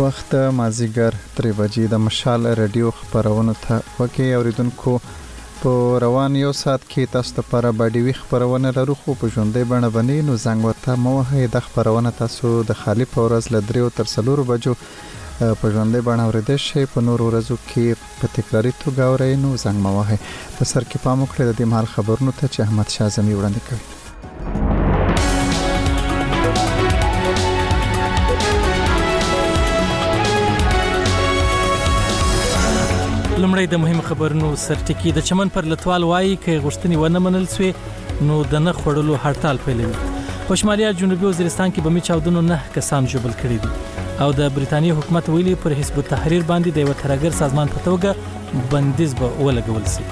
وخت مازیګر 3 بجې د مشال رادیو خبرونه ته وکي اوریدونکو په روان یو سات کې تاسو ته پر باډي خبرونه لرو خو په ژوندۍ بڼه باندې نو زنګ ورته موه د خبرونه تاسو د خالی پورز لدریو تر 4 بجو په ژوندۍ بڼه اوریدل شي په نور ورځو کې په تکراری توګه اورئ نو زنګ موه په سر کې پام وکړئ د دې مهال خبرونه ته چې احمد شاه زمي وړاندې کوي. لمړی د مهم خبرونو سرټکی د چمن پر لټوال وایي کې غوښتنې ونه منل سوې نو د نه خړلو هړتال پیلوي. په شمالي جنوبي وزیرستان کې بمي چاودنو 9 کسان ژوبل کړي دي او د بریتانیا حکومت ویلي پر حزب التحریر باندې د یو ترګر سازمان په توګه بندیز به ولګول شي.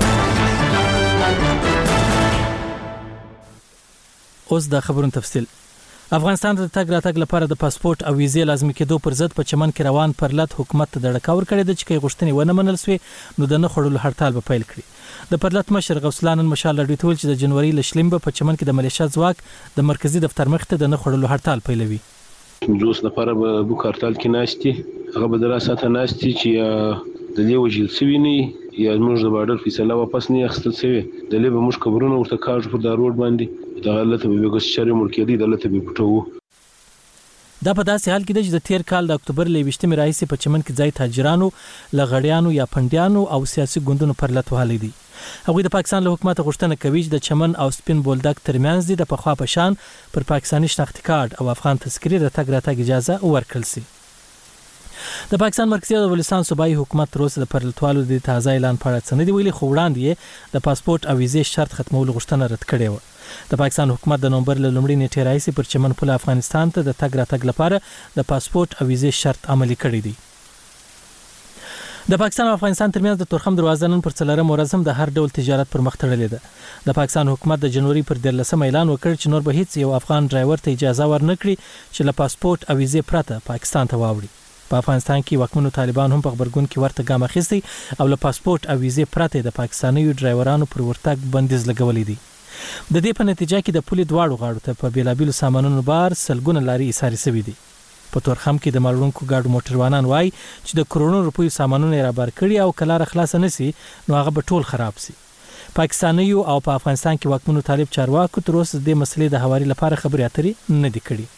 اوس د خبرونو تفصیل. افغانستان د تګ راتګ لپاره د پاسپورت او ویزې لازمي کېدو پر ضد په چمن کې روان پرلط حکومت ته د ډکاور کړي د چې غوښتنې ونه منل سوې نو د نه خړلو هړتال به پیل کړي. د پرلط مشر غوسلان مشال لړۍ ټول چې د جنوري لشلیم په چمن کې د ملیشیا ځواک د مرکزی دفتر مخ ته د نه خړلو هړتال پیلوي. جوس لپاره به بو هړتال کې ناشتي هغه به دراسته ناشتي چې د دې وجل سوي نه یا موږ د بارډر فیصله واپس نه اخستل سوي د لیبه موږ خبرونه ورته کاږو په دا روډ باندې دا غلطه به وګس شری ملکیدي دلته به پټو. دا په داسې حال کې د تیر کال د اکتوبر ل 20 راځي په چمن کې ځای تاجرانو لغړیانو یا پندیانو او سیاسي ګوندونو پر لټوالې دي. هغوی د پاکستان له حکومت غوښتنه کوي چې د چمن او سپین بولدک ترمنځ د پخوا په شان پر پاکستاني شناختی کارت او افغان تذکرې د تګ راتګ اجازه ورکړل شي. د پاکستان مرکزی او بلوچستان صوبایي حکومت تر اوسه د پرلطوالو د تازه اعلان په اړه څه نه دی ویلي خو وړاندې د پاسپورت او ویزې شرط ختمولو غوښتنه رد کړې و. د پاکستان حکومت د نومبر له لومړۍ نیټې راځي پر چمن پل افغانستان ته د تګ راتګ لپاره د پاسپورت او ویزې شرط عملي کړی دی. د پاکستان او افغانستان ترمنځ د تورخم دروازه نن پر 4 ورځ هم د هر ډول تجارت پر مخ تړلې ده. د پاکستان حکومت د جنوري پر 13 اعلان وکړ چې نور به هیڅ یو افغان ډرایور ته اجازه ورنکړي چې له پاسپورت او ویزې پرته پاکستان ته واوړي. په افغانستان کې واکمنو طالبان هم په خبرګون کې ورته ګام اخیستی او له پاسپورت او ویزې پرته د پاکستاني ډرایورانو پر ورتګ بندیز لګولې دي. د دې په نتیجه کې د پولي دواړو غاړو ته په بیلابیلو سامانونو بار سلګونه لاري ایساري شوي دي. په تورخم کې د مالونکو ګاډو موټروانان وایي چې د کروڑونو روپیو سامانونه را بار کړي او کلاره خلاص نسی نو هغه به ټول خراب شي. پاکستاني او په افغانستان کې واکمنو طالب چارواکو تر اوسه د مسلې د حواري لپاره خبرې اترې نه دي کړي.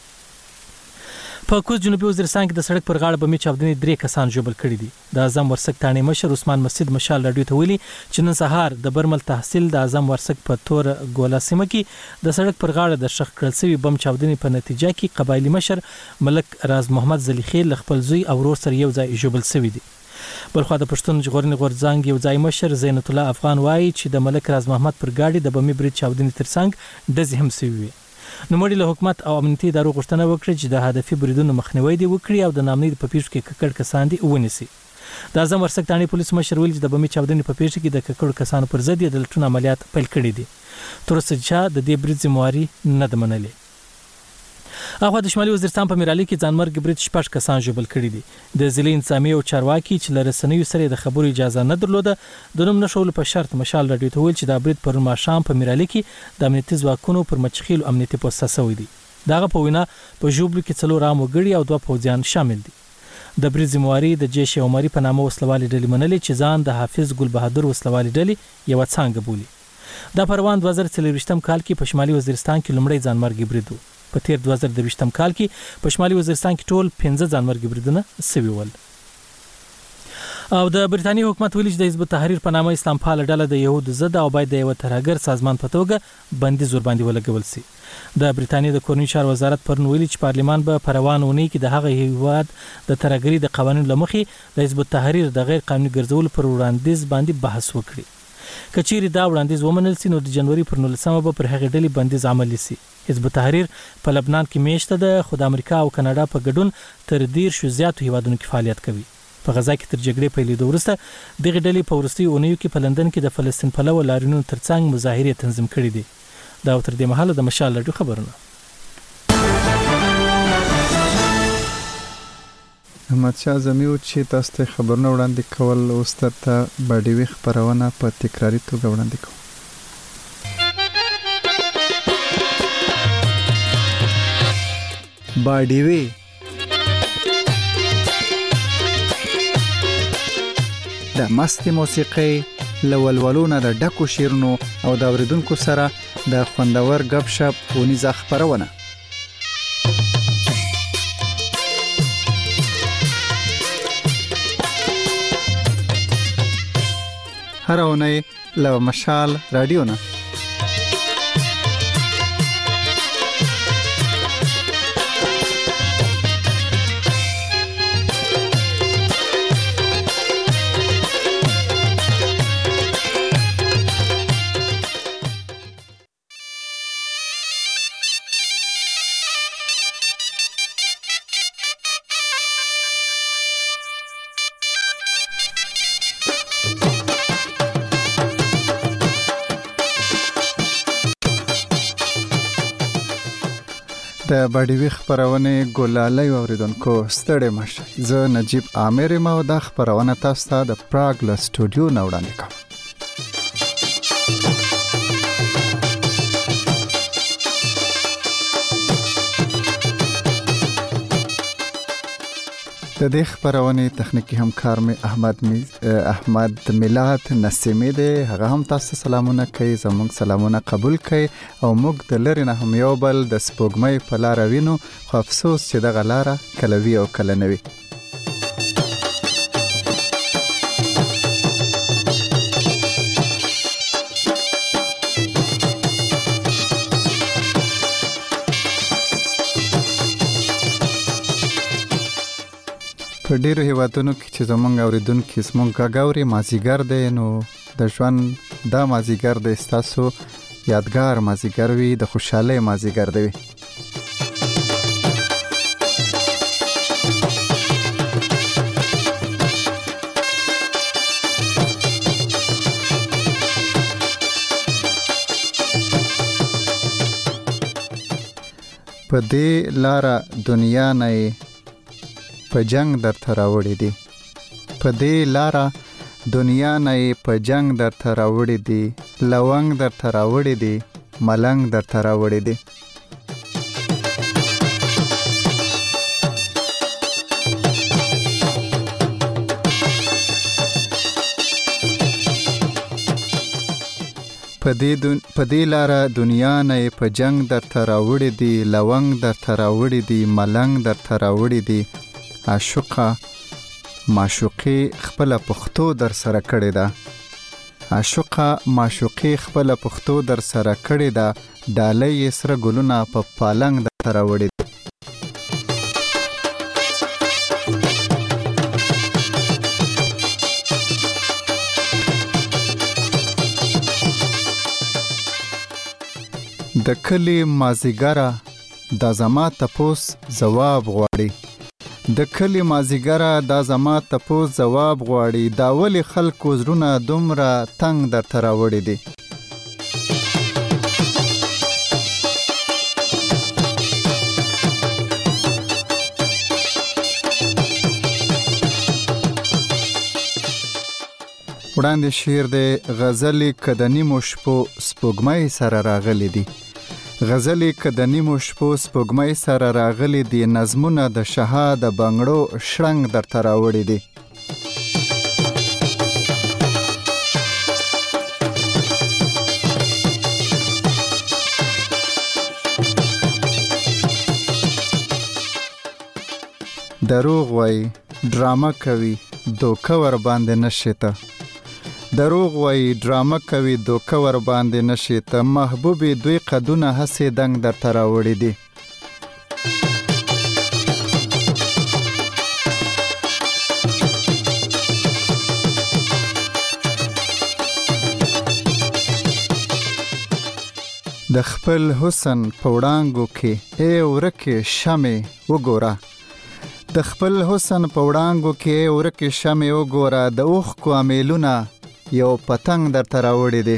په کوز جنوبي وزیرستان کې د سړک پر غاړه بمي چاودنې 3 کسان ژوبل کړي دي. د اعظم ورسک تانې مشر عثمان مسجد مشال رادیو ته ویلي چې نن سهار د برمل تحصیل د اعظم ورسک په تور ګولا سیمه کې د سړک پر غاړه د شخ کړل شوی بم چاودنې په نتیجه کې قبایلی مشر ملک راز محمد زلیخیل خپل زوی او ورور سره یو ځای ژوبل شوی دي. بلخو د پښتون ژغورنې غورځنګ یو ځای مشر زینت الله افغان وایي چې د ملک راز محمد پر گاډي د بمي برید چاودنې ترڅنګ ډزې هم شوی وي. نو مړي له حکومت او امنیتي ادارو غوښتنه وکړه چې د هدفي بریدونو مخنیوي دی وکړي او د نامنۍ په پیښو کې ککړ کسان دي ونیسي. د اعظم ورسک تانې پولیس مشر ویل چې د بمي چاودنې په پیښه کې د ککړو کسانو پر ضد د لټون عملیات پیل کړي دي. تر اوسه چې د دې برید ذمہواري نه ده منلې. هغه د شمالي وزیرستان په میرالي کې ځانمرګ برید 6 کسان ژوبل کړي دي. د ضلع انتظامی او چارواکي چې لرسنیو سره د خبرو اجازه نه درلوده د نوم نشول په شرط مشال رادیو ته ویل چې د برید پر ماښام په میرالي کې د امنیتي ځواکونو پر مچخیل امنیتي پوسټ سوي دي. دغه په وینا په جوبلو کې 4 عام وګړي او 2 پوځیان شامل دي. د برید ذمہواري د جیش عمري په نامه وسلوالي ډلې منلې چې ځان د حافظ ګل بهادر وسلوالي ډلې یو څنګه بولي. د پروان 2023 کال کې په شمالي وزیرستان کې لومړی ځانمرګي برید و. په تیر 2022 کال کې په شمالي وزیرستان کې ټول 15 ځانمرګي بریدونه شوي ول. او د بریتانیا حکومت ویلي چې د حزب التحریر په نامه اسلام پاله ډله د یهودو ضد او باید د یو ترګر سازمان په توګه بندیز ور باندې ولګول شي. د بریتانیا د کورنۍ چارو وزارت پرون ویلي چې پارلمان به په روانه اونۍ کې د هغه هیواد د ترګري د قوانینو لمخې د حزب التحریر د غیر قانوني ګرځولو پر وړاندیز باندې بحث وکړي. کچېری دا وړاندیز ومنل شي نو د جنوري پر 19 به پر هغه ډلې بندیز عملي شي. حزب التحریر په لبنان کې میشته د خود امریکا او کاناډا په ګډون تر 10 زیاتو هیوادونو کې فعالیت کوي. په غزا کې تر جګړې پیلېدو وروسته دغه ډلې په وروستي اونیو کې په لندن کې د فلسطین پلوه لاریونونو ترڅنګ مظاهرې تنظیم کړې دي. دا تر دې مهاله د مشال رادیو خبرونه. احمد شاه زمیو چې تاسو ته خبرونه وړاندې کول اوس ته باډي خبرونه په تکراری توګه وړاندې کوم. باډي د مستي موسیقي لولولونه د ډکو شیرونو او د اوریدونکو سره د خوندور غب شپ ونیزه خبرونه هر اونۍ له مشال رادیو نه د باډي خبرونه ګلاله اوریدونکو ستړي مشه زه نجیب عامر ما د خبرونه تاسو ته د پراګ له سټوډیو نه وړاندې کوم د دې خبرونه تخنیکی همکار می احمد میلاد نسیمی دی هغه هم تاسو سلامونه کوي زموږ سلامونه قبول کوي او موږ د لری نه هم یو بل د سپوږمۍ په لار وینو خو افسوس چې د غلاره کلوي او کلنوي په ډیرو هیوادونو کې چې زمونږ اوریدونکو زمونږ غاوري مازیګر دی نو د ژوند دا مازیګر د استاسو یادګار مازیګر وي د خوشاله مازیګر دی په دې لاره دنیا نه په جنگ در تراوړې دي په دې لاره دنیا نه په جنگ در تراوړې دي لونګ در تراوړې دي ملنګ در تراوړې دي په دې لاره دنیا نه په جنگ در تراوړې دي لونګ در تراوړې دي ملنګ در تراوړې دي عاشقه معشوقي خپل پختو در سره کړې ده عاشقه معشوقي خپل پختو در سره کړې ده ډالۍ سره ګلونه په پالنګ در تراوړې دي د کلی مازیګره د زما تپوس جواب غواړي د کلی مازیګره د زما تپوس جواب غواړي دا ولې خلکو زړونه دومره تنگ در تراوړي دي وړاندې شعر د غزلې کدنی مشپو سپوږمۍ سره راغلي دي غزلې کدنی مشپو سپوږمۍ سره راغلي دي نظمونه د شهاد بنگړو شړنګ در تراوړي دي دروغ وای ډرامه کوي دوکه ور باندې نشته دروغ وای ډرامه کوي دوکه ور باندې نشته محبوبي دوی قدونه هسې دنګ در تراوړي دي د خپل حسن په وړانګو کې ای ورکه شمه وګوره د خپل حسن په وړانګو کې ورکه شمه وګوره د اوخ کو امیلونه یو پتنګ در تراوړي دي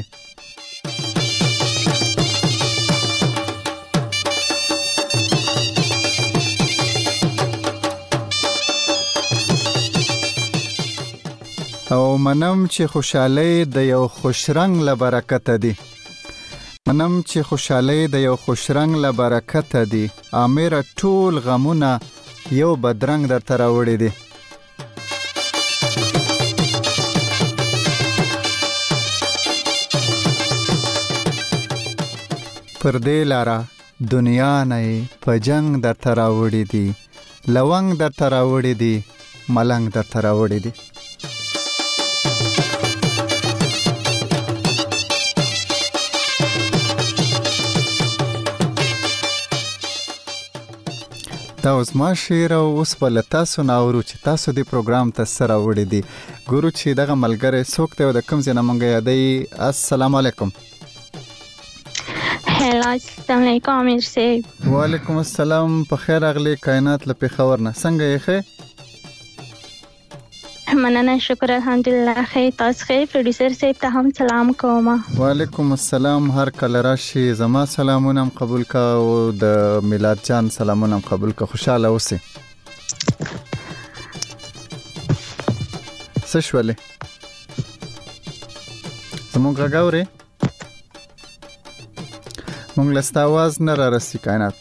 او منم چې خوشاله د یو خوشرنګ له برکت دي منم چې خوشاله د یو خوشرنګ له برکت دي امیر ټول غمونه یو بدرنګ در تراوړي دي پر دې لاره دنیا نه په جنگ در تراوړې دي لونګ در تراوړې دي ملنګ در تراوړې دي. دا اوس ما شعر او اوس بل تاسو ناورو چې تاسو د پروګرام ته سره وړي دي. ګورو چې دغه ملګری څوک ته د کوم ځای نه مونږ یادې. السلام علیکم. هلا السلام علیکم امیر صاحب. وعلیکم السلام. په خیر راغلی کائنات له پیښور نه. څنګه یې ښه؟ مننه شکر الحمدلله خیر. تاسو خیر؟ پروډوسر صاحب ته هم سلام کوم. وعلیکم السلام. هر کله راشي زما سلامونه هم قبول کا او د میلاد جان سلامونه هم قبول کا. خوشاله اوسئ. څه شولې زمونږ غږ اورئ؟ مونږ له ستا اواز نه را رسي کائنات.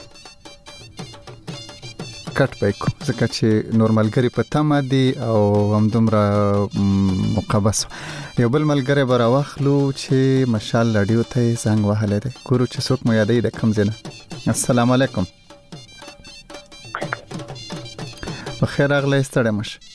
کټ پېکو ځکه چې نور ملګری په تمه دي او همدومره مقبس. یو بل ملګری به راواخلو چې مشال رادیو ته یې زنګ وهلی دی. ګورو چې څوک مو یادوي د کوم ځای نه. السلام علیکم. په خیر راغلی. ستړی مه شئ.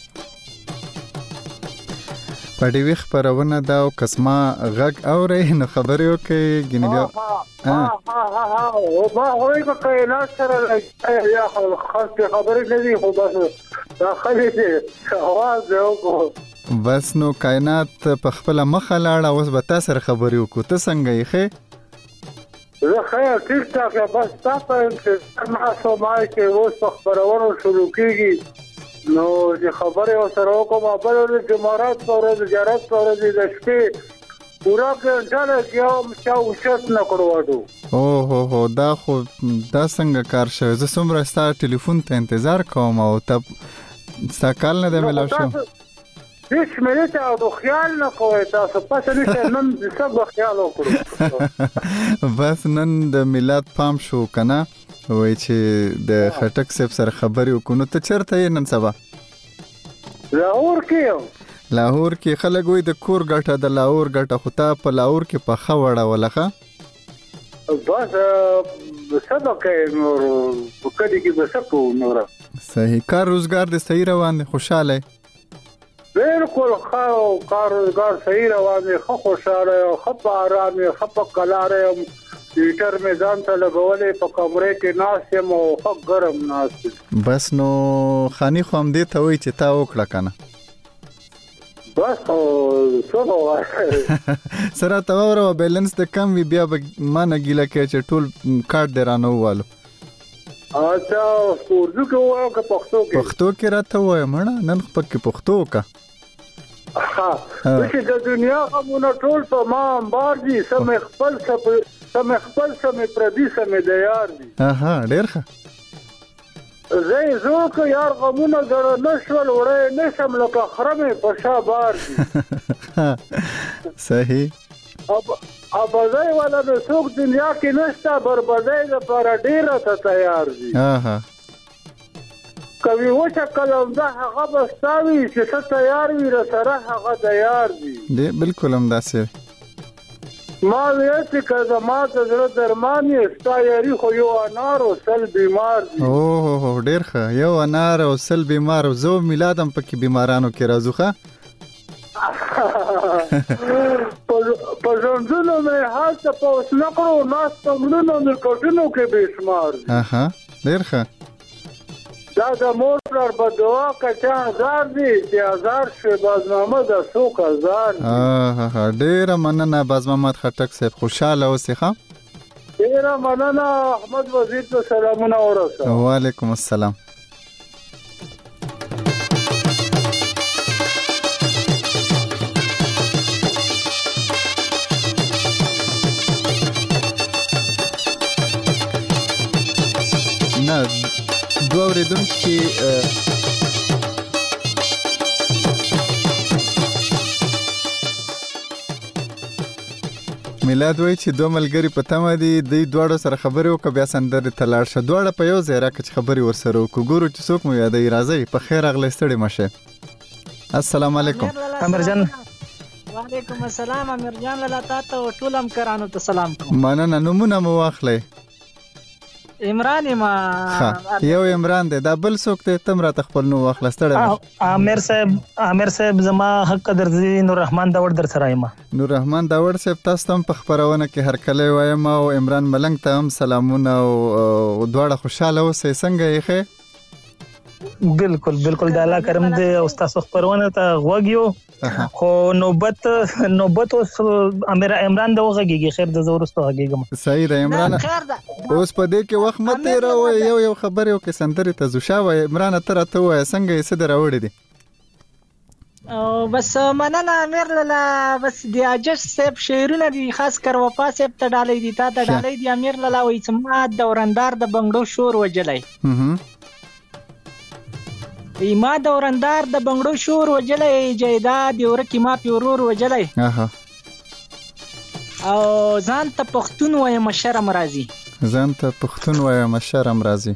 په ډیوي خپرونه ده او که زما غږ اورئ نو خبرې وکړئ. ګینې بیا ما هوی په کائنات سره یا خاص خبرې نه دي خو بس داخلي دي اواز دی وکړو بس. نو کائنات په خپله مخه لاړه. اوس به تا سره خبرې وکړو. ته څنګه یې ښې؟ زه ښه ټیک ټاک یم. بس تا په انتظار ناست وم چې اوس په خپرونو شروع کېږي نو چې خبرې ورسره وکړم. بل ورځ جمعرات په ورځ زیارت په ورځ د شپې پوره ګنټه لګیا وم چا اوچت نه کړو واډو. اوهو دا خو دا څنګه کار شوی؟ زه څومره ستا ټلیفون ته انتظار کوم او ته ستا کال نه دی میلاو شو. هیڅ مې ته د خیال نه کوئ تاسو پسه نشته. نن سب خیال وکړو. بس نن د میلاد پام شو که نه؟ وایي چې د خټک صاحب سره خبرې وکړو. نو ته چېرته یې نن سبا؟ لاهور کې یم. لاهور کې خلک وایي د کور ګټه د لاهور ګټه، خو تا په لاهور کې پخه وړوله ښه؟ بس څه به کوې نور په کلي کې به څه کوو نوره. صحیح. کار روزګار دې صحیح روان دی؟ خوشحاله یې؟ بالکل ښه کار روزګار صحیح روان دی. ښه خوشحاله یم، ښه په ارام یم، ښه په قلاره یم. هیټر مې ځان ته لګولی په کمرې کې ناست یم او ښه ګرم ناست یم. بس نو خاني خو همدې ته وایي چې تا وکړه که نه؟ بس څه به وایې سره ته واوره بیلنس د کم وي بیا به ما نه ګیله کوې چې ټول کارت دې رانه ووالو. اچھا اردو کې ووایم که پښتو کې؟ پښتو کې راته ووایه مړه. نن خو پکې پښتو وکړه. چې د دنیا غمونه ټول په ما انبار دي. سمې خپل سمې پردي سمې د یار دي. ډېر ښه. زه یې زوړ که یار غمونه زړه نه شول وړی نه شم لکه خره مې په شا بار دي. صحیح. ابدی والا د څوک دنیا کې نشته بربدی لپاره ډېره ته تیار دي. کوي وچه کلمده هغه به ستا وي چې ته تیار وي رسره هغه د یار دي. بالکل همداسې ما ویل چې که زما د زړه درمان یې ستا یاري خو یو انار او سل بیمار دي. اوهو ډېر ښه. یو انار او سل بیمار. زه میلاد هم پکې بیمارانو کې راځو ښه. په ژوندونو مې هلته پوس نه کړو ناست په مړونو مې کټونو کې بې شمار دي. ډېر ښه. دا د مور پلار به دعا که چا هزار دي چې هزار شوې باز محمد څوک هزار دي. ډېره مننه باز محمد خټک صاحب. خوشحاله اوسې ښه. ډېره مننه. احمد وزیر ته سلامونه ورسوه. وعلیکم السلام. نه دوه اورېدونکي میلاد وایي چې دوه ملګري په تمه دي. دوی دواړو سره خبرې وکړه بیا سندرې ته لاړ شه. دواړه په یو ځای راکړه چې خبرې ورسره وکړو. ګورو چې څوک مو یادوي. راځئ. په خیر راغلی. ستړي مه شئ. السلام علیکم. امرجان وعلیکم السلام امیر جان لاله تاسو ټول هم کرانو ته سلام کوم. مننه. نمونه مو واخلې. عمران ما یو عمران دی، دا بل څوک دی؟ تم راته خپل نو واخلستړی. عامر صاحب زما حق درځي نور رحمان داوړ در سره یم. نور رحمان داوړ صاحب تاسو هم په خبرونه کې هر کله وایم او عمران ملنګ ته هم سلامونه او دواړه خوشاله اوسئ. څنګه یې ښه؟ بالکل د الله کرم دی او تاسو خبرونه ته غوږیو خو نوبت اوس عمران د وغږیږي. خیر د زورستو غږیږم. صحیح ده عمران. اوس په دې کې وخت مت تیروي. یو خبر یو کې سندري ته زوشا وای عمران تر ته وای څنګه یې صدر راوړی دي؟ او بس مننه امیر لاله. بس د اجش صاحب شعرونه دي خاص کر وفا صاحب ته ډالۍ دي، تا ته ډالۍ دي امیر لاله. وای سما دورندار د بنگړو شور وجلای. ما دورندار د بنگړو شور وجلای، جیداد یورکی ما پیورور وجلای. او ځان ته پښتون وایم شرم راځي. ځان ته پښتون وایم شرم راځي.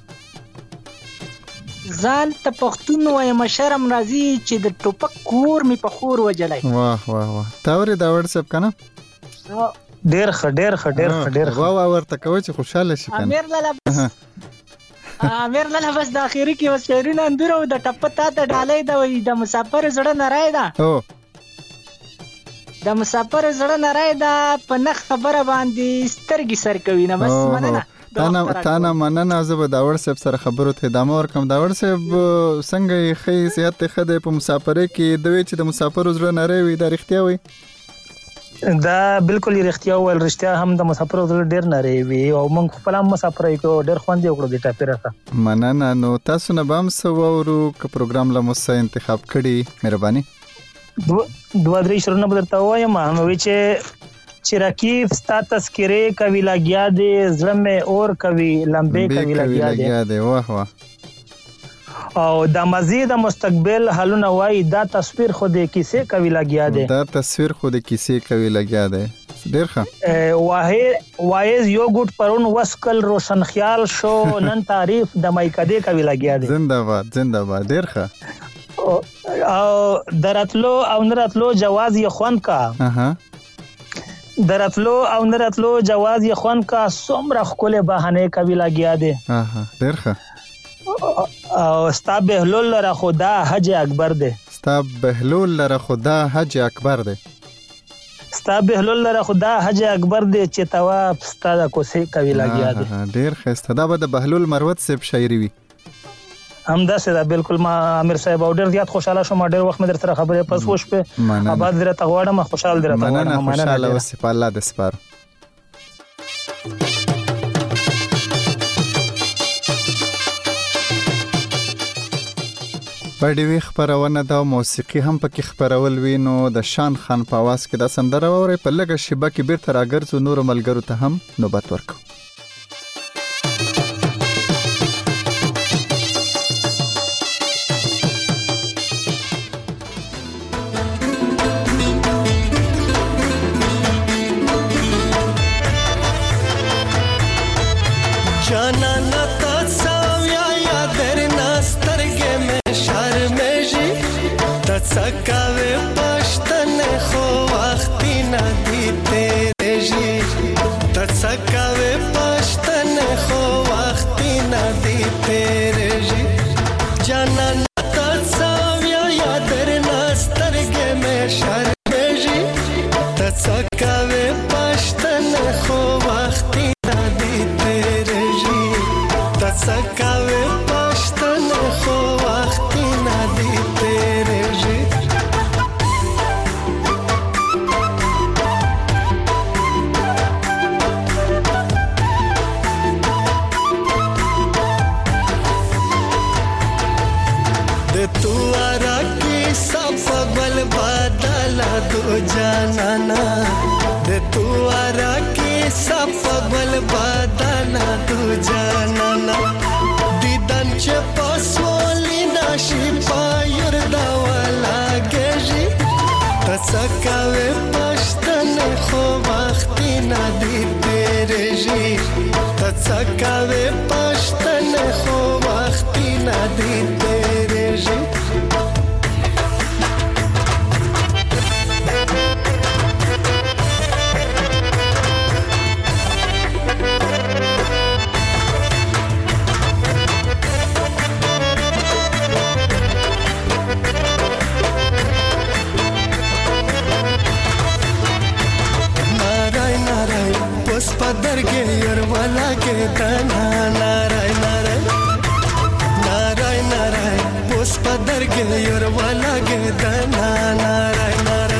ځان ته پښتون وایم شرم راځي چې د ټوپک کور می په خور وجلای. واه واه واه. تاوري دا واتساپ کنه؟ ډیر ښه. واه ورته کوي چې خوشاله شي کنه. امیر لاله امیر لاله بس د اخیری کې وسیرین اندور او د ټپتا ته ډالۍ دا وي د مسافر زړه نړۍ دا. د مسافر زړه نړۍ دا په نخ خبره باندې سترګې سر کوي نه. بس مننه. تانا مننه. زه به داوړ صاحب سره خبرو ته ادامه ورکم. داوړ صاحب څنګه یې ښه صحت ته خده په مسافرۍ کې دوی چې د مسافر زړه نړۍ وي دا رښتیا وي؟ دا بالکل رښتیا ول. رښتیا هم د مسافر زړه ډیر نری وي او موږ خپل هم مسافرۍ کو ډیر خوند وکړو د ټاپیره ته. مننه. نو تاسو نه بام سو ورو ک پروګرام له موسه انتخاب کړي مهرباني. دوه درې شرونه بدرته وایم نو چې رکیف ستا تذکره کوي لګیا دي زړه مې اور کوي لمبه کوي لګیا دي. واه واه. او د مزید مستقبل حالونه وای دا تصویر خو د کیسه کوي لګیا دی. دا تصویر خو د کیسه کوي لګیا دی. ډیر ښه. وایز یو ګټ پرون وسکل روشن خیال شو نن تعریف د مایکدې کوي لګیا دی. زنده‌باد. ډیر ښه. او دراتلو او نراتلو جواز یې خوند کا. دراتلو او نراتلو جواز یې خوند کا څومره خپل بهانه کوي لګیا دی. ډیر ښه. او ستا بهلول لره خدا حج اکبر دی. ستا بهلول لره خدا حج اکبر دی. ستا بهلول لره خدا حج اکبر دی چې تواب ستا د کوسې کوي لګیا دی. ډیر ښه. دا به د بهلول مروت صاحب شاعري وي. همداسې دا بالکل. ما امیر صاحب او ډیر زیات خوشاله شوم. ډیر وخت مې در سره خبرې پس وښ په آباد درته غواړم. خوشاله درته غواړم. مننه. خوشاله اوسې په الله د سپارو. بډیوي خبرونه دا موسیقي هم پکې خبرول وینو. د شان خان په आवाज کې دا سندره وره په لګه شیبه کې بیرته راګرځو نور ملګرو ته هم نوبت ورکو. سکاوی پشتن خو وقتی ندی تیرجی تسکاوی پشتن خو وقتی ندی تیرجی جانا تساویا یادر نسترگه میں شرمجی تسکاوی پشتن خو وقتی ندی تیرجی تسکاوی پشتن خو وقتی ندی تیرجی दो जाना दे तू आरा की सफल बादाना तू जाना दीदन चे पासोली नाशी पायर दावाला गेजी तसकावे पश्तन खो वक्ती नदी तेरे जी तसकावे पश्तन खो वक्ती नदी तेरे जी اوس پدرګې ير ولا کې تنا نارای نارای نارای نارای اوس پدرګې ير ولا کې تنا نارای نارای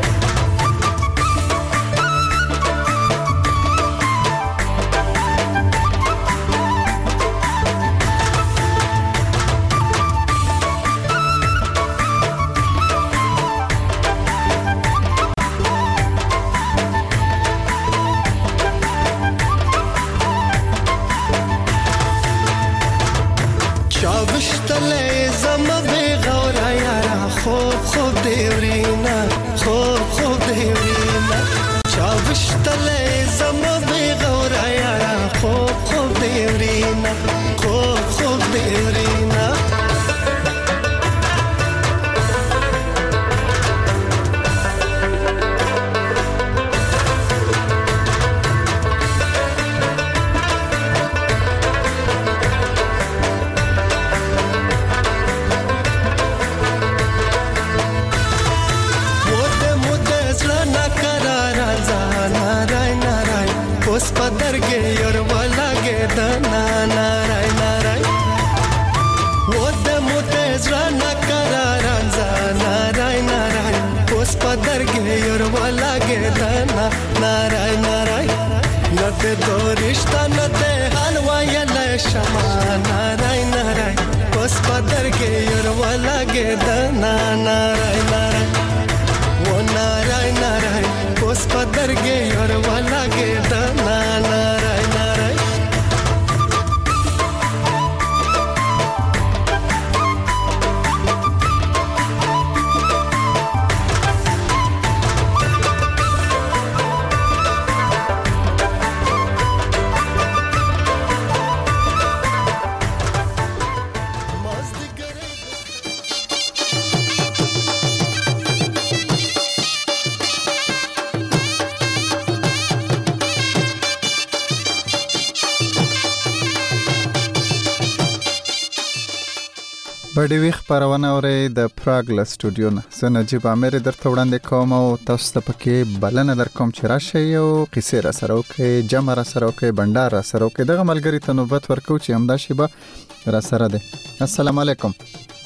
بډې ویخ خپرونه اورئ د پراګ له سټوډیو نه. زه نجیب عامر درته وړاندې کوم او تاسو ته پکې بلنه درکوم چې راشئ او قصې راسره وکړئ، جمع راسره وکړئ، بنډار راسره وکړئ. دغه ملګري ته نوبت ورکوو چې همدا شیبه راسره دی. السلام علیکم.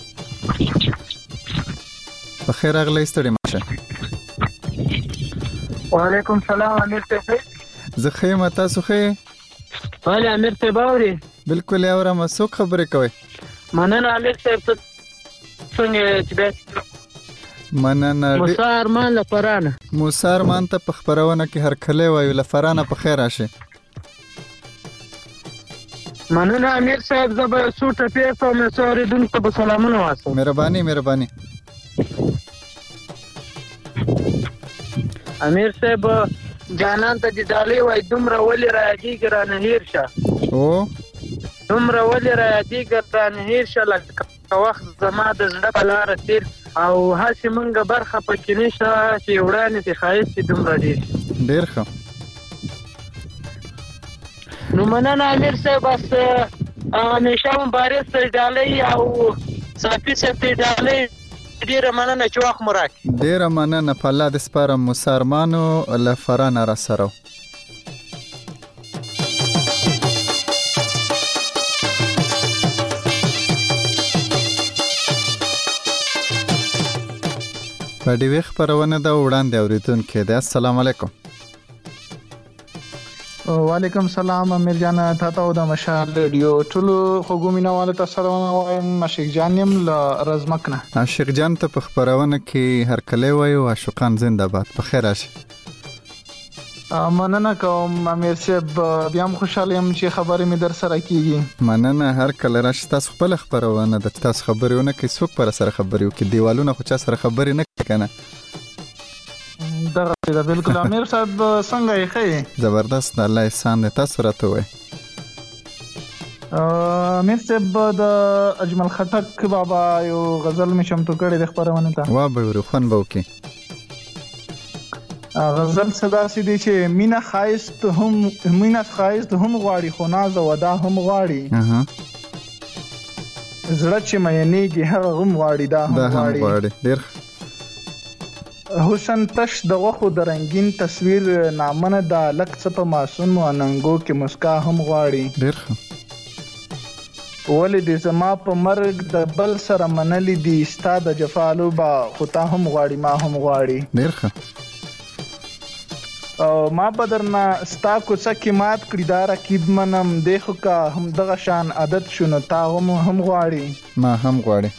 بخیر راغلی، ستړي مه شئ. وعلیکم السلام امیر صاحب. زه ښه یم، تاسو ښه یې؟ بله امیر صاحب اوري؟ بلکل یې اورم. څوک خبرې کوئ؟ مننه امیر صاحب. ته څنګه چې بیا مننه. موسی ارمان له فرانه. موسی ارمان ته په خپرونه کې هرکلی وایو. له فرانه په خیر راشئ. مننه امیر صاحب. زه به څو ټپې کوم، څو اورېدونکو ته به سلامونه واستوم. مهرباني مهرباني. امیر صاحب جانان ته د ډالۍ وای دومره ولې رايږي رانه هیر شه. او دومره ولې رايږي رانه هیر شه، لکه وخت زما د زړه په لاره تیر او هسې مونږ برخه پکې نشته چې وړاندې ترې ښایست دومره ډېر ډېر ښه. نو مننه امیر صاحب. بس همیشه مبارز ته ډالۍ او صافي صاحب ته ډالۍ ډېره مننه چې وخت مو راکړي. ډېره مننه. په الله دې سپارم. موسی ارمانو له فرانه راسره. په ډیوی خپرونه دا وړاندې اوریدونکو دی. السلام علیکم. وعلیکم السلام امیر جان. تاسو د مشال ریډیو ټولو خوګومینوالو ته سلام وایم. مشیق جان یم له رزمکنه. عاشق جان ته په خپرونه کې هرکلی وایو. عاشقان زنده باد. په خیر راشئ. مننه کوم امیر صاحب. بیا هم خوشاله یم چې خبرې مې در سره کیږي. مننه. هر کله راشئ. تاسو خپل خبرونه د تاسو خبرونه کې څوک پر سره خبرې وکړي. دیوالونه خو چا سره خبرې نه کوي کنه. دا بالکل امیر صاحب څنګه یې ښه؟ زبردست. الله احسان دې. تاسو راته وایي. امیر صاحب د اجمل خټک بابا یو غزل مې چمتو کړی د خپرونه ته. وا به ورو خون به وکړي. غزل صدا سي دي چې مینا خایست هم غواړي، خو ناز ودا هم غواړي. زړه چې مې نېږي هغه هم غواړي، دا هم غواړي. ډېر حسن تش د غوښو د رنگین تصویر نامنه د لک څه په معصوم اننګو کې مسکا هم غواړي. ډیر ښه. ولې دې زما په مرګ د بل سره منلي دي ستا د جفالو با خو تا هم غواړي ما هم غواړي. ډیر ښه. او ما به درنه ستا کوڅه کې مات کړي دا رقیب منم دی خو که همدغه شان عادت شو نو تا هم غواړي ما هم غواړي.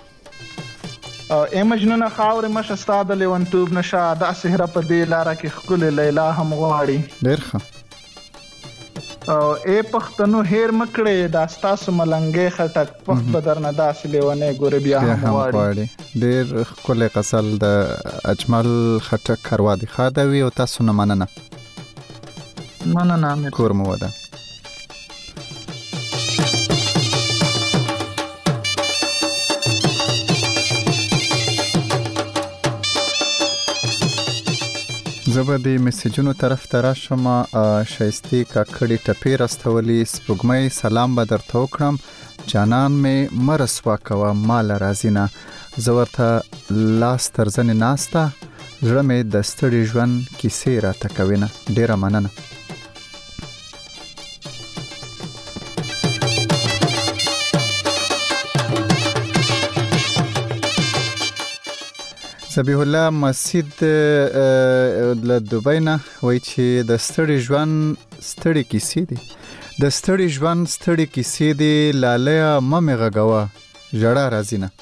ای مجنونه خاورې مشه ستا د لیونتوب نشه داسې هره په دې لاره کې ښکلې لیلا هم غواړي. ډیر ښه. او ای پښتنو هیر مکړې دا ستاسو ملنګې خټک پخت به درنه داسې لیونې ګورې بیا هم غواړي. ډیر ښکلی غزل د اجمل خټک کاروا دي ښاده وي او تاسو نه مننه. مننه امیر. کور مو وده. زه به د میسیجونو طرف ته راشم. شایستې کاکړې ټپې راستولي سپوږمۍ سلام به درته وکړم جانان مې مه رسوا کوه ماله راځي نه زه ورته لاس تر زنې ناسته زړه مې د ستړي ژوند کیسې راته کوي نه. ډېره مننه. سبیح الله مسجد له دوبۍ نه وایي چې د ستړي ژوند ستړي کیسې دي د ستړي ژوند ستړي کیسې دي لالیه مه مې غږوه ژړا راځي نه.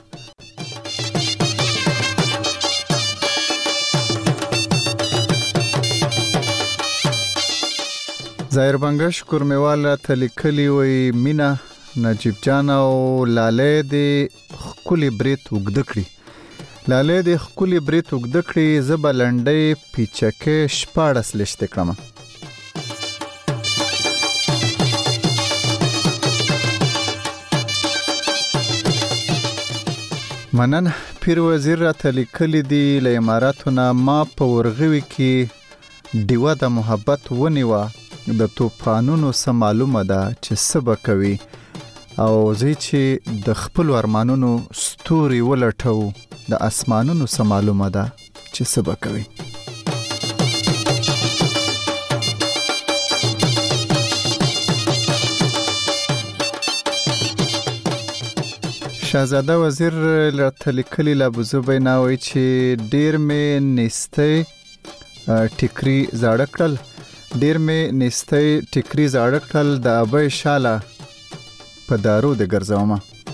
ظاهر بنګش کورمیواله ته لیکلي وایي مینه نجیب جان او لالی دې ښکلي برید اوږده کړي لالی دې ښکلي برید اوږده کړي زه به لنډۍ پیچکې 14 لشتې کړمه. مننه. پیر وزیر راته لیکلي دي له اماراتو نه ما په ورغوي کې ډیوه د محبت ونیوه د توپانونو څه معلومه ده چې څه به کوي او زه چې د خپلو ارمانونو ستوري ولټو د اسمانونو څه معلومه ده چې څه به کوي. شاهزاده وزیر راته لیکلي له ابوظبي نه وایي چې ډېر مې نیستۍ ټیکري زاړه کړل د ابۍ شاله په دارو د ګرځومه.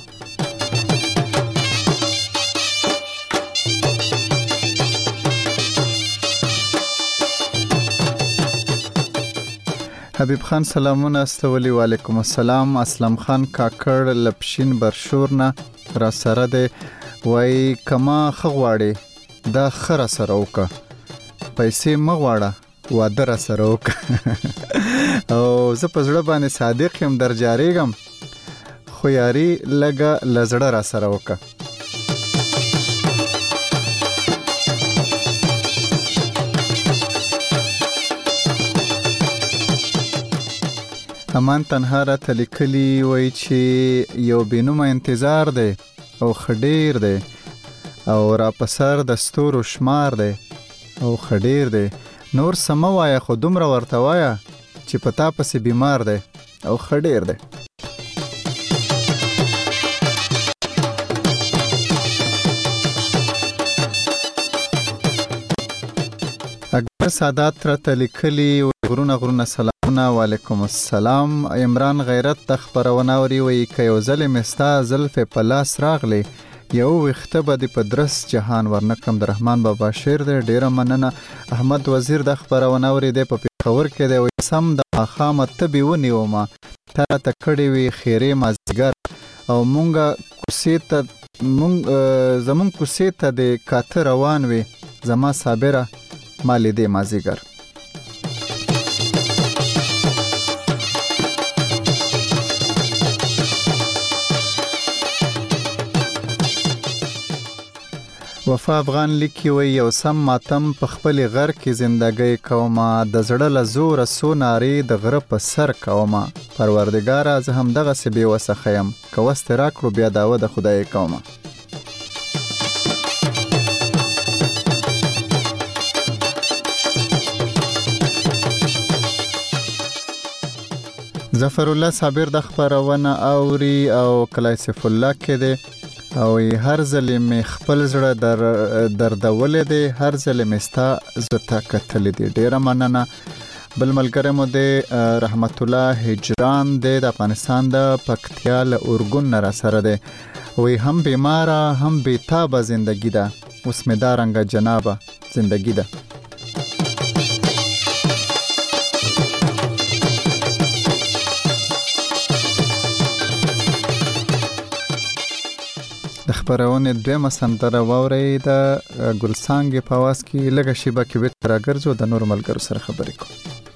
حبیب خان سلامونه استولی وعلیکم السلام. اسلام خان کاکړ لپشین برشورنا را سره دی وای کما خغواړي دا خره سره وکه پیسې مغواړه واده را سره وکه او زه په زړه باندې صادق یم درجاریږم خو یاري لګه لزړه را سره وکه. امان تنها را تلیکلی وای چې یو بینومه انتظار دی او خډیر دی او را پسر د ستورو شمار دی او خډیر دی نور سموایا خو دومره ورته وایا چې پتا پسې بیمار دی او خډیر دی. اکبر سادات را تلیکلی غرونه سلامونه وعلیکم السلام. عمران غیرت د خبرونه اوري وی ک یو ځل مستا زلف په لاس راغلی یو وخته به د پدرس جهان ورنکم د رحمان بابا شعر دی. ډیره مننه. احمد وزیر د خبرونه اوري د په خبر کې دی وی سم د اخامه تبي ونیو ما تا تکړی وی خیره مازیګر او مونږه زمون کوسې ته د کاته روان وی زما صابره مالی دی مازیګر. وفا افغان لیکي وی یو سم ماتم په خپل غر کې زندګۍ کومه د زړه له زور سو ناری د غره په سر کومه پروردګار از هم دغه سی بي وسخیم کوست راکړو بیا داوه د خدای کومه. ظفر الله صابر د خبرونه اوري او کلای سیف الله کې دی او هر ځل می خپل زړه دردولې دی، هر ځل می ستا زړه کتلې دی. ډیره مننه. بل ملګری مو دی رحمت الله هجران دی د افغانستان د پکتیا له اورګون نه را سره دی. وی هم بیماره هم بیتابه زندگی ده، اوس می دا رنګه جنابه زندگی ده. د خبرونه دویمه سندره واورئ د ګلسانګ په आवाज کې لږه شیبه کې به راګرځو د نور ملګرو سره خبرې کوو.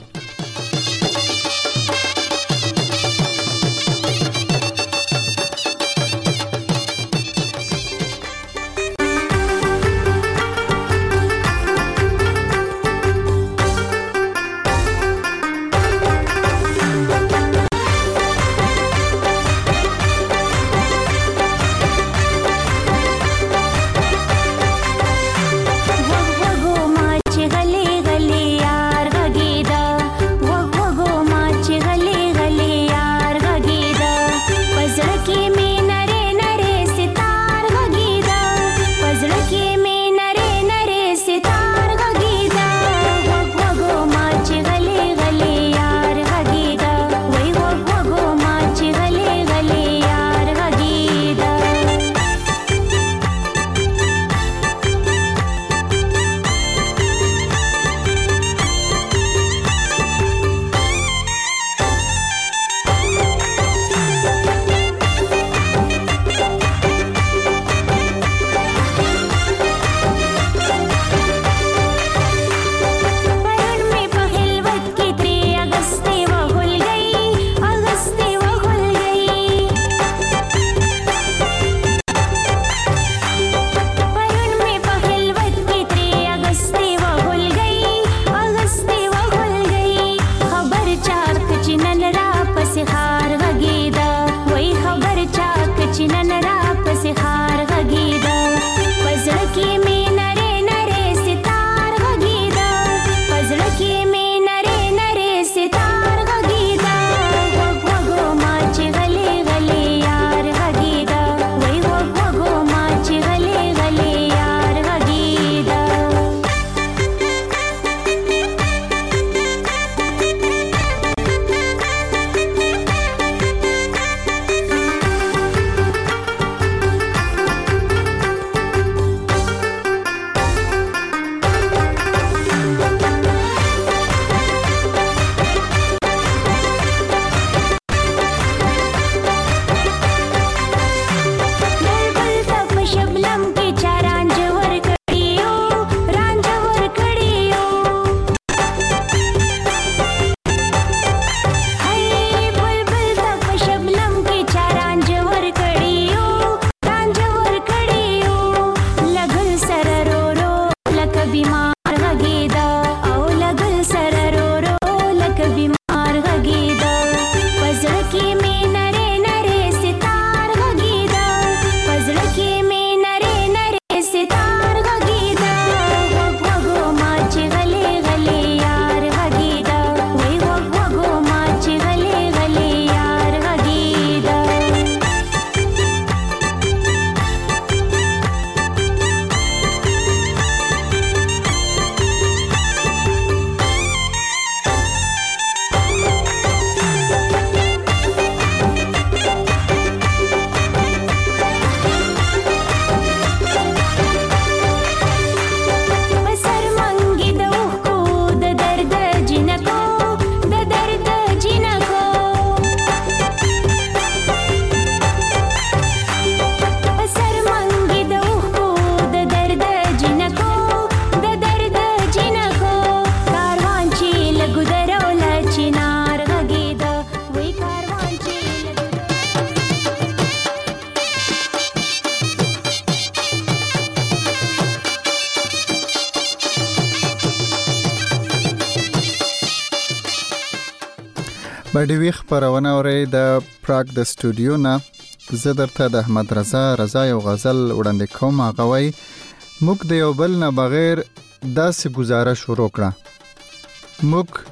باندې وی خبرونه اوري د پراګ د سټوډیو نه زه درته د احمد رضا یو غزل وړاندې کوم. هغه وایي موږ د یو بل نه بغیر داسې گزارش شروع کړه، موږ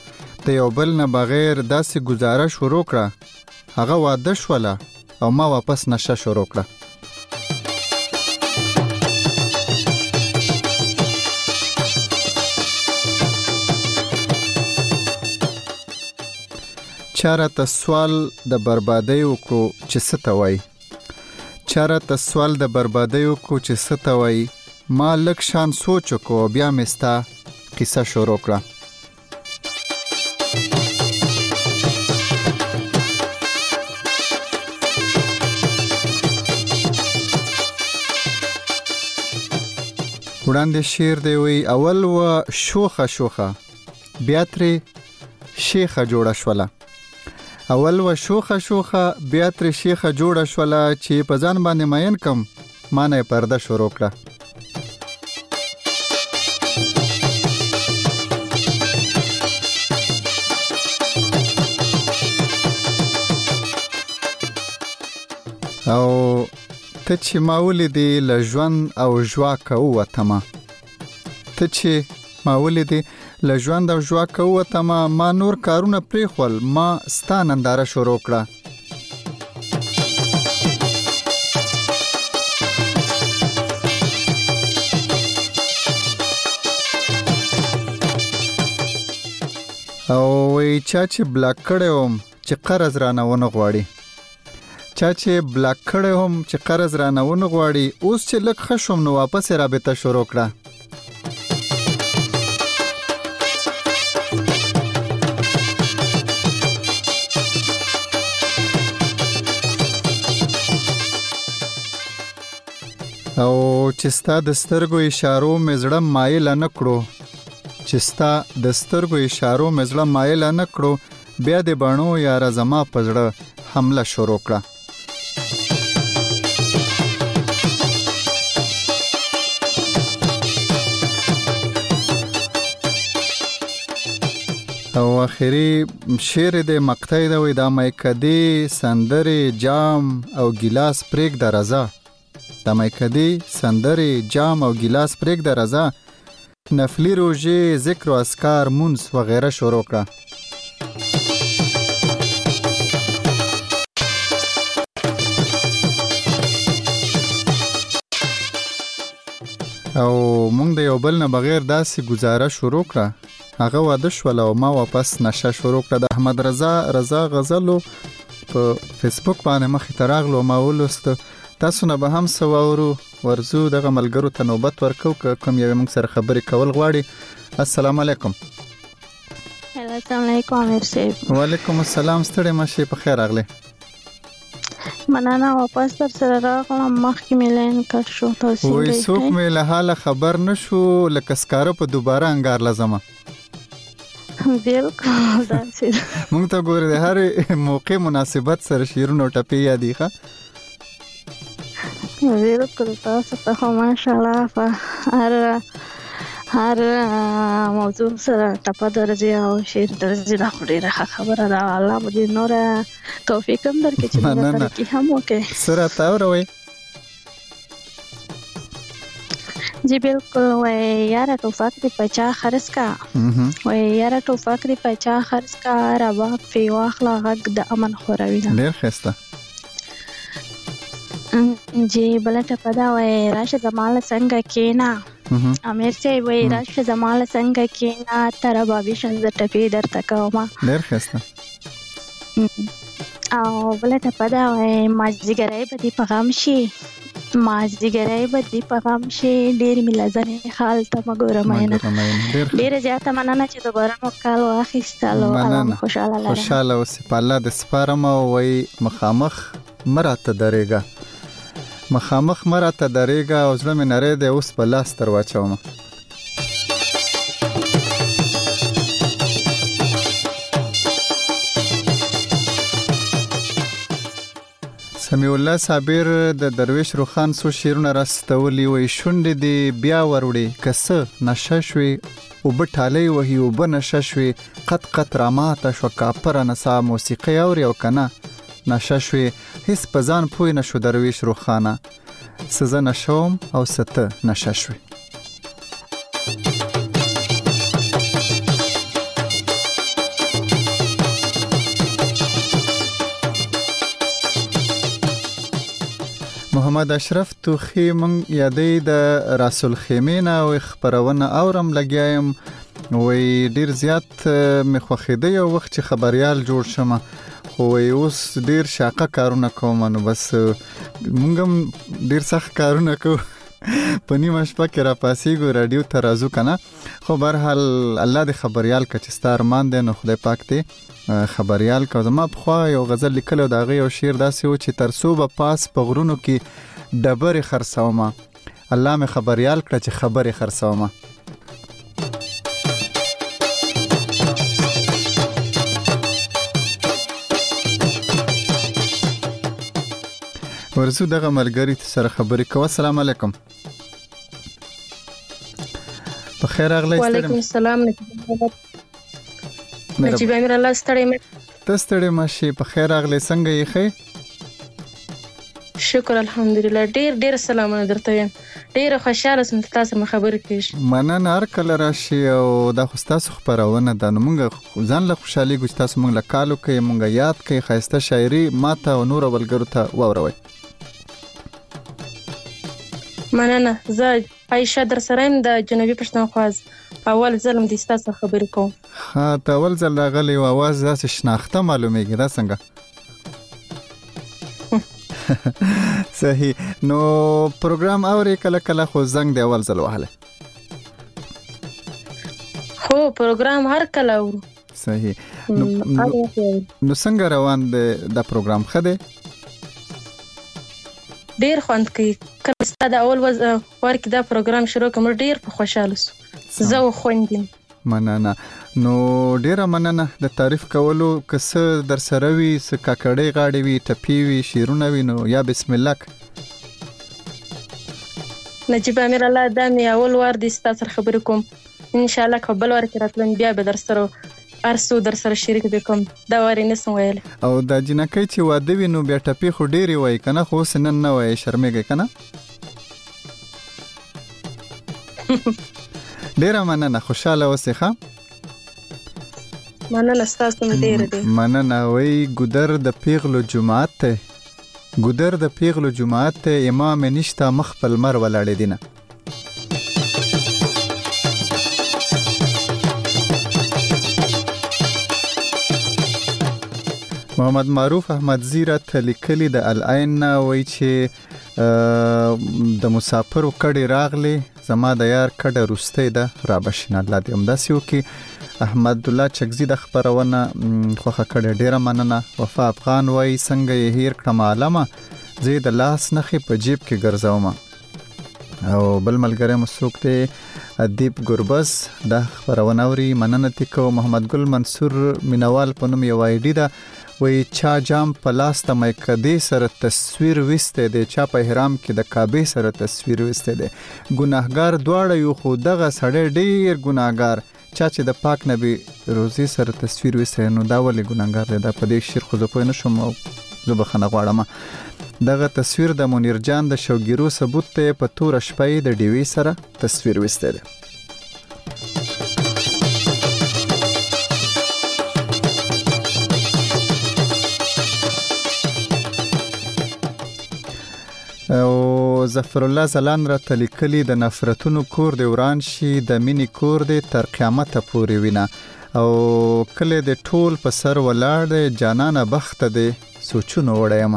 ته یو بل نه بغیر داسې گزارش شروع کړه هغه واده شوله او ما واپس نشه شروع کړه. چاره ته سوال د بربادۍ وکړو چې څه ته وایي. چاره ته سوال د بربادۍ وکړو چې څه ته وایي. ما لږ شان سوچ وکړو بیا مې ستا قصه شروع کړه. وړاندې شعر دی وی اول و شوخه شوخه بیا ترې شیخه جوړه شوله. اول و شوخه شوخه بیا ترې شیخه جوړه شوله چې په ځان باندې مین کم ما نه پرده شروع کړه. او ته چې ما ولیدې له ژوند او ژواکه ووتمه. ته چې ما ولیدې له ژوند او ژواکه ووتمه ما نور کارونه پرېښول ما ستا ننداره شروع کړه. او وی چا چې بلاک کړی وم چې قرض رانه ونه غواړي. چا چې بلاک کړی هم چې قرض رانه ونه غواړي اوس چې لږ ښه شوم نو واپس یې رابطه شروع کړه. او چې ستا د سترګو اشارو مې زړه مایله نه کړو چې ستا د سترګو اشارو مې زړه مایله نه کړو بیا د بڼو یاره زما په زړه حمله شروع کړه. او اخیری شعر د مقطع د وې د مایکدي سندري جام او ګلاس پرېګ د رضا. د مایکدي سندري جام او ګلاس پرېګ د رضا نفلی روزه ذکر او اذکار مونږ وغیرہ شروع کړه. او مونږ د یو بل نه بغیر داسې گزارش شروع کړه هغه واده شوله او ما واپس نشه شروع کړه. د احمد رضا غزلو په فیسبوک باندې مخې ته راغلو ما ولوست. تاسو نه به هم څه واورو ورزو دغه ملګرو ته نوبت ورکو که کوم یو موږ سره خبرې کول غواړي. السلام علیکم. السلام علیکم امیر صاحب. وعلیکم السلام. ستړي مشه په خیر راغله. مننه واپس در سره راغلم مخکې ملین کړ شو تاسو. وای څوک مې له حاله خبر نشو لکه سکاره په دوباره انګار لازمه. بالکل داسې مونږ ته ګوره د هر موقع مناسبت سره شیرونو ټپې یادې ښه. بالکل تاسو ته ماشاءالله په هر موضوع سره ټپه درځي او شعر درځي. دا خو ډېره ښه خبره ده. الله مو دې نوره توفیق هم درکړي چې دغه ترقي هم وکړي. سره تاوروئ. جی بالکل. وای یاره ټوفک دی پچا خرڅ کا. وای یاره ټوفک دی پچا خرڅ کا رباب فی واخلا غږ د امن خوروي. ډېر ښایسته. جی بل ټپه دا وای راشه زماله څنګه کینا. امیر صاحب وای راشه زماله څنګه کینا تر بابي شنز ټپې درته کومه. ډېر ښایسته. او بل ټپه دا وای مازدیګری به دې په غم شي. مازدیګری به دې په غم شي ډېر مې لازمې حال ته مه ګوره مینه. ډېره زیاته مننه چې دوباره مو کال واخیستلو. الله مو خوشحاله لرم. خوشحاله اوسې په الله دې سپارم. وای مخامخ مه راته درېږه. مخامخ مه راته درېږه او زړه مې نری دی اوس به لاس تر واچومه. سمیع الله صابر د درویش روخان سو شیرونه راستولي وي شونډې دی بیا وروړي کسه نشه شوي وب ټالۍ وهي وب نشه شوي قط قط راماته شو کاپر نسا موسیقي اوري او کنه نشه شوي هیڅ په ځان پوی نشو درویش روخانه سزا نشوم او سته نشه شوي. محمد اشرف توخی مونږ یادې د رسول خیمینه او خبرونه اورم لګیایم وای ډیر زیات مې خوښیده یو وخت چې خبريال جوړ شمه خو اوس ډیر شاقه کارونه کوم نو بس مونږ ډیر سخت کارونه کوو په نیمه شپه کې را پاسېږو رادیو ته راځو کنه خو بهرحال الله دې خبريال کچ ستار مان دې نو خدای پاک دې خبريال کو زما په خوا یو غزل لیکلو دا غي یو شعر داسې و چې ترسو به پاس په غرونو کې ډبرې خرڅومه الله مې خبريال کړ چې خبرې خرڅومه ورسو دغه ملګری سره خبرې کوه. السلام علیکم. په خیر اغلی. وعلیکم السلام. نجیب امیر الله ستړی مې. ته ستړی ماشي. په خیر اغلی. څنګه یې ښه؟ شکر الحمدلله. ډیر سلامونه درته یم. ډیر خوشاله سم تاسو سره خبرې کوي. مننه. هر کله راشي او دا خو تاسو خبرونه ده نو موږ ځان له خوشحالي ګوښ تاسو موږ له کالو کې موږ یاد کوي خاصه شاعري ماته او نور ولګرو ته واوروي. مننه. زه عائشه در سره يم د جنوبي پښتونخوا. اول ځل د تاسو خبرې کوم. ها ته اول ځل راغلی او आवाज داسې شناخته معلومیږي دا څنګه؟ صحیح. نو پروګرام اوري کله کله خو زنګ دی اول ځل وهله. هو پروګرام هر کله اورو. صحیح. نو څنګه روان دی دا پروګرام خده؟ ډیر خوند کوي. کله ستاسو د اول ورکې دا پروګرام شروع کوم ډیر په خوشاله سو. زه خوندم. مننه. نو ډیره مننه د تعریف کولو کسه در سره وي س کاکړې غاړې وي ټپی وي شیرونه وي نو یا بسم الله. نجیب امیر الله دا مې اول ور د تاسو سره خبرې کوم. ان شاء الله قبل ور کې راتلم بیا به در سره ارسو در سره شریک وکم. دا وری نسم ویل. او دا جنکې چې واده وینو بیا ټپی خو ډیری وای کنه خو سنن نه وای شرمېږي کنه. ډیره مننه. خوشاله اوسې ښه. مننه ستاسو ډیره دی. مننه. وای ګودر د پیغلو جماعت ته ګودر د پیغلو جماعت ته امام نشتا مخ په لمر ولاړې دینه. محمد معروف احمد زیرت لیکلی د العین وای چې د مسافرو کډي راغلي زما د یار کډه روسته ده را بشین الله دې همداسې وکي. احمد الله چکزی د خبرونه خوخه کډه ډیره مننه. وفا افغان وای څنګه یې هیر کړم عالمه زه د لاس نخې په جیب کې ګرځوم. او بل ملګری مسوک ته ادیب ګربز د خبرونه اوري مننه تکو. محمد ګل منصور مینوال په نوم یو آی ډی ده وی چا جام پلاس ته مې کدي سره تصویر وسته دي چا په احرام کې د کعبه سره تصویر وسته دي. ګناهګار دواړه یو خو دغه سړی ډیر ګناهګار چا چې د پاک نبی روزي سره تصویر وسته نو دا ولې ګناهګار دی. دا په دې شیر خو زه پوه نه شم او زه بخنه غواړم. دغه تصویر د منیر جان د شوګیرو ثبوت ته په تور شپې د ډیوی سره تصویر وسته دي. او ظفر الله زلان را تلیکلی د نفرتونو کور دی وران شي د مینی کور دی تر قیامت پورې وینا. او کله د ټول په سر ولاړ دی جانانه بخت دی سوچونو وړایم.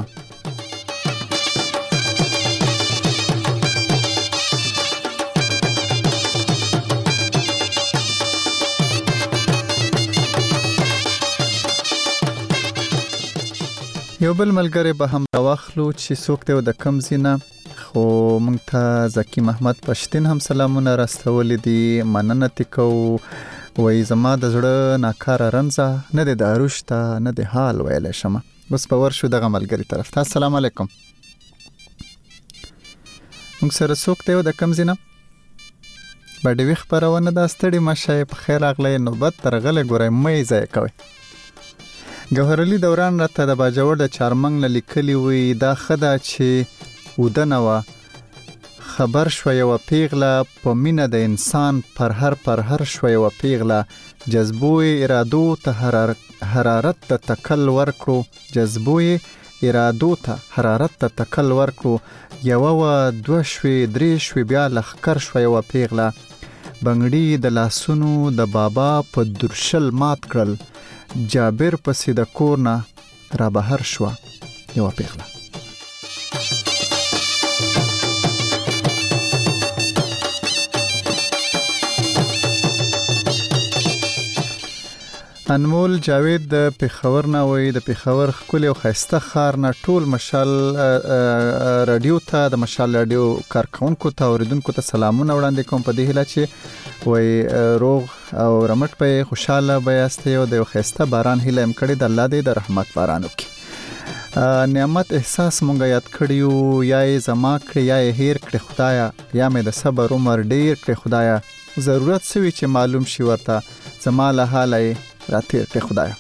یو بل ملګری به هم راوخلو چې څوک ته د کم زینه خو مونږ ته زکی محمد پښتين هم سلامونه راستولې دي. مننه تکو. وای زما د زړه ناکاره رنځه نه د داروشته نه د حال ویل شمه. بس په ورشو دغه ملګری طرف ته. السلام علیکم. مونږ سره څوک ته د کم زینه باندې وی خبرونه دا ستړي مشه په خیر اغلی نوبت ترغله ګورای مې ځای کوي. ګوهرعلی دوران راته د باجوړ د چارمنګ لیکلی وی دا خدا چې ودنوا خبر شوی و پیغله په مینه د انسان پر هر شوی و پیغله جذبوی ارادو ته حرارت د تکل ورکو جذبوی ارادو ته حرارت ته تکل ورکړو 1 2 شوي 3 شوي بیا لخر شوي و پیغله بنگړي د لاسونو د بابا په درشل مات کړل جابر پسې د کورنا را بهر شو یو پیغله انمول جاوید د پیښور نه وای د پیښور خپل او خسته خار نه ټول مشال رادیو ته د مشال رادیو کارکونکو ته اوریدونکو ته سلامونه وړاندې کوم په دې هله چې وای روغ او رمټ په خوشاله بیاسته او د خسته باران هله ام کړي د الله دې د رحمت باران وکي نعمت احساس مونږ یاد کړیو یا زما کړی یا هیر کړی خدایا یا مې د صبر عمر ډیر کړی خدایا ضرورت سوي چې معلوم شي ورته زما له حالای راتیر کړی خدایا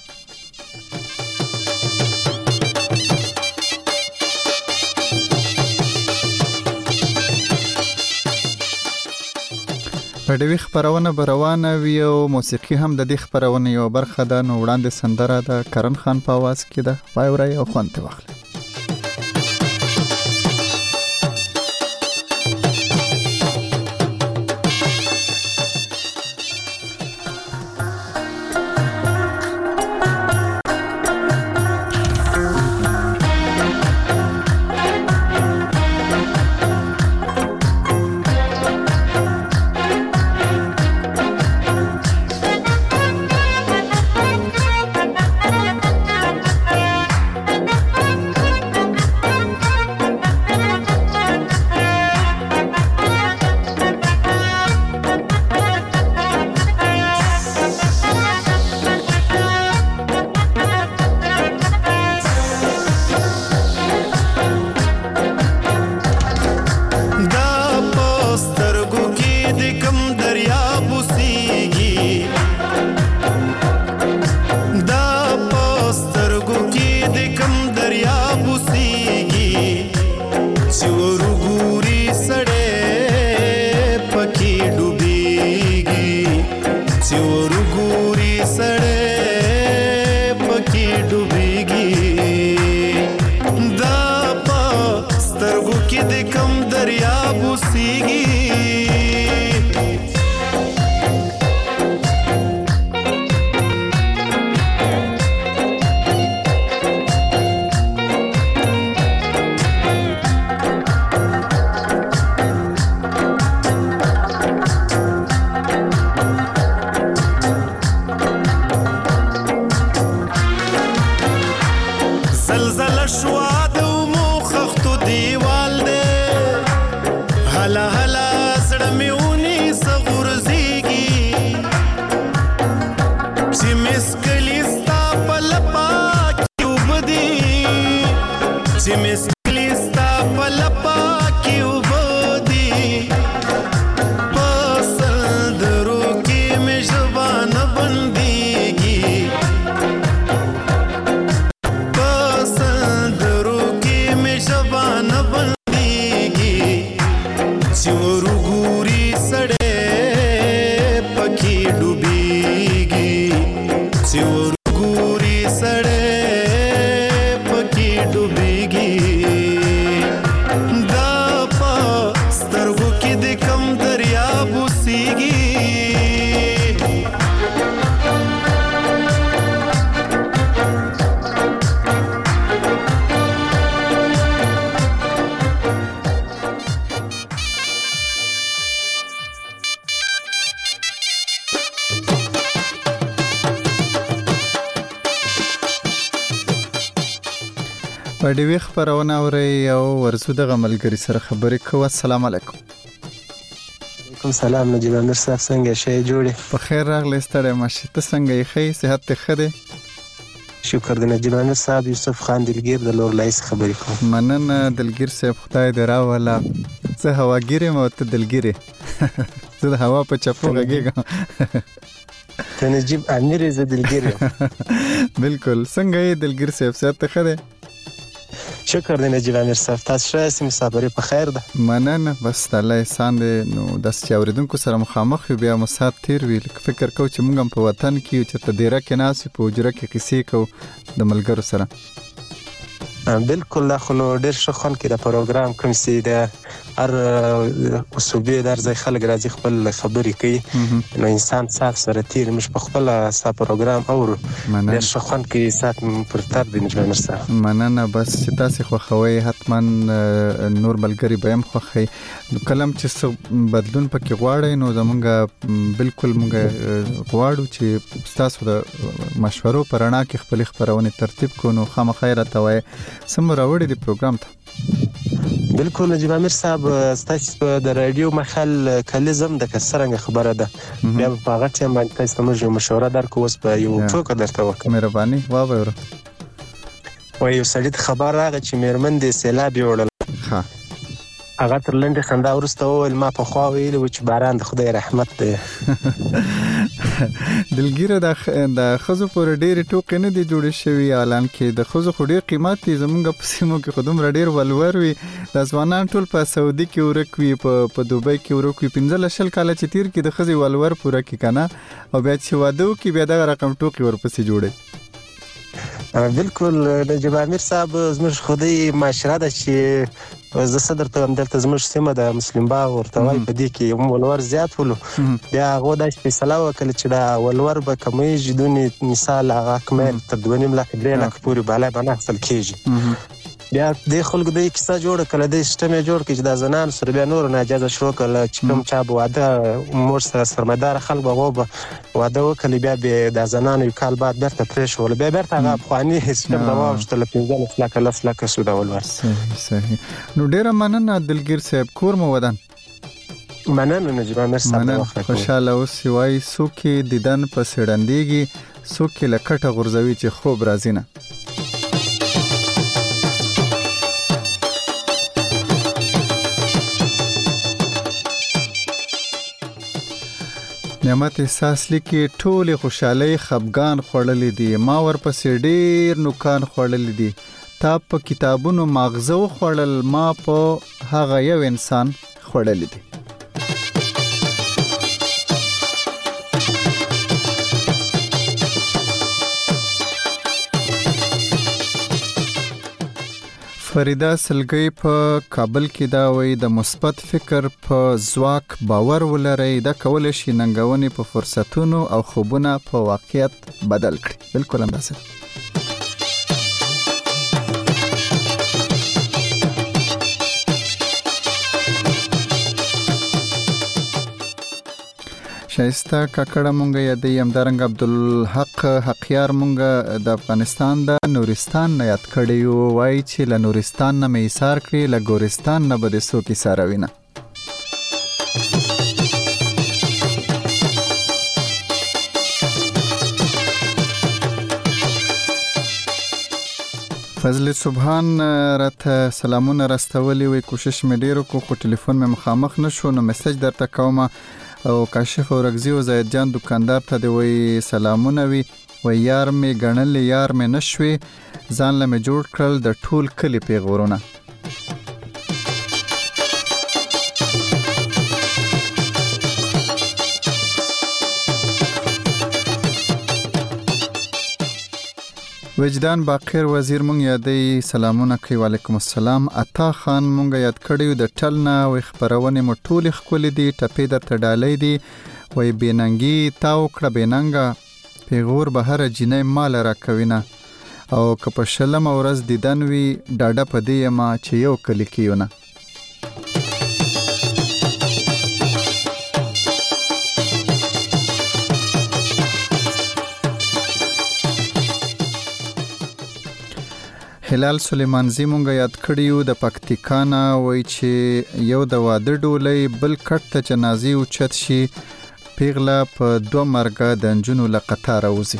په دې خبرونه روانه وی او موسیقي هم د دې خبرونه یو برخه ده نو وړاندې سندره د کرن خان په आवाज کې ده وای ورای او خوانته واخله په دې خبرونه اوري او ورسو د غملګری سره خبرې کوه السلام علیکم وعلیکم سلام نجیب امیر صاحب څنګه شې جوړې په خیر راغلی ستړی ماشي ته څنګه یې خې صحت ته ښه دی شکر د نجیب امیر صاحب یوسف خان دلګیر د لور لایس خبرې کوم مننه دلګیر صاحب خدای دې راولا زه هواګیره مو ته دلګیره زه د هوا په چپو غږیږم ته نجیب امیر زه دلګیر بالکل څنګه یې دلګیر صاحب صحت ته ښه دی شکر دی نجیب امیر صاحب تاسو ښه یاست مسافرې په خیر ده مننه بس الله احسان دی نو د اوریدونکو سره مخامخ یو بیا مسات تیر ویل فکر کو چې موږ په وطن کې چې ته ډیره کې ناس په وجره کې کیسې کو د ملګرو سره بالکل خو نو ډېر ښه خوند کې د پروګرام کوم سي د هر صوبې د هر ځای خلک راځي خپل خبرې کوي نو انسان صاف سره تیر موږ په خپل ستا پروګرام اورو ډېر ښه خوند کې سات پر تر دی نجمه مرسا مننه بس چې تاسې خوښوئ حتما نور ملګري به هم خوښوي کلم چې څه بدلون پکې غواړئ نو زمونږ بالکل مونږ غواړو چې ستاسو د مشورو په رڼا کې خپلې خپرونې ترتیب کړو نو خامخا یې راته وایئ څه مو راوړي دي پروګرام ته بالکل نجیب امیر صاحب ستاسو د رادیو مخال کلیزم د کسرنګ خبره ده بیا په هغه ټیم باندې تاسو ته موږ مشوره درکو اوس په یو ټوکه درته وکړم مهرباني واوره وای یو سړی خبر راغی چې میرمن د سیلاب یوړل ها هغه تر لنډه خندا ورسته وویل ما په خوا ویل چې باران د خدای رحمت دی دلګیره د خزو پر ډېر ټوکې نه دي جوړې شوی اعلان کې د خزو خو ډېر قیمت دي زمونږ په سیمو کې خودم ډېر ولور وي د ځوانان ټول په سعودي کې ورک وي په دوبۍ کې ورک وي 15 کال چې تیر کې د خزي ولور پوره کی کنه او بیا چې واده کې بیا د رقم ټوکې ورپسې جوړي بالکل نجیب امیر صاحب زموږ خدای معاشره ده چې زه صدر ته هم دلته زموږ سیمه د مسلم باغ ورته وای په دې کې ولور زیات ولو بیا هغه د فیصله وکړه چې دا ولور به کمیږي دونی مثال هغه کمل تر 2.5 لک 3 لک پورې بالا باندې حاصل کیږي بیا د خلکو د کیسه جوړ کړه د سیستم جوړ کړي چې د زنان سره بیا نور ناجایز شروع کړه چې کوم چا به واده مور سره سرمایدار خلک به واده وکړي بیا به د زنان یو کال بعد برته پرېښ ول بیا برته هغه افغاني سیستم د واوښتل 15 لک سود ولور صحیح نو ډیره مننه دلګیر صاحب کور مو ودان مننه نجیب امیر صاحب خوشاله اوسئ وای سوکي دیدن په سړندېږي سوکي لکټه غورځوي چې خوب راځي نه نعمت احساس لیکي ټولې خوشحالي خفګان خوړلې دي ما ورپسې ډېر نوکان خوړلې دي تا په کتابونو ماغزه خوړل ما په هغه یو انسان خوړلې دي فریدا سلګي په کابل کې دا وایي د مثبت فکر په ځواک باور ولرئ دا کول شي ننګونې په فرصتونو او خوبونه په واقعیت بدل کړي بالکل همداسې شایسته کاکړه مونږ یادې همدارنګ عبدالحق حقیار مونږ د افغانستان د نورستان نه یاد کړی وای چې له نورستان نه مې ایثار کړی له ګورستان نه به د څوک ایثاروي نه فضل سبحان راته سلامونه راستولي وي کوشش مې ډیرو کو خو ټلیفون مې مخامخ نشو نو میسج درته کوم او کاشف اورغزی او زید جان دکاندار ته دی وی سلامونه وی یار می غنل یار می نشوي ځان له می جوړ کړل د ټول کلی پیغورونه وجدان باقر وزیر مونږ یادې سلامونه کوي وعلیکم السلام عطا خان مونږ یاد کړیو د ټلنا او خبرونه مو ټول خپل دي ټپې د تډالې دي وای بیننګي تاو کړه بیننګا پیغور بهر جنې مال را کوینه او که په شلم ورځ دیدن وی ډاډه پدې ما چې یو کلی کیونه هلال سلیمانزی مونږ یاد کړیو د پکتیکانا وای چې یو د واده ډولۍ بل کټ ته جنازي او چت شي پیغله په 2 مرګه د انجونو لقطار اوزي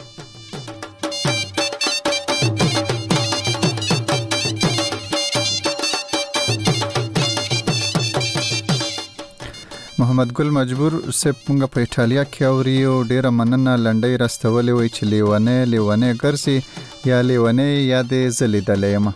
محمد ګل مجبور سپ مونږ په ایټالیا کې اوريو ډیره مننه لنډۍ راستولې وای چې لیونه ګرځي یا لیونه یا د زلیدلې ما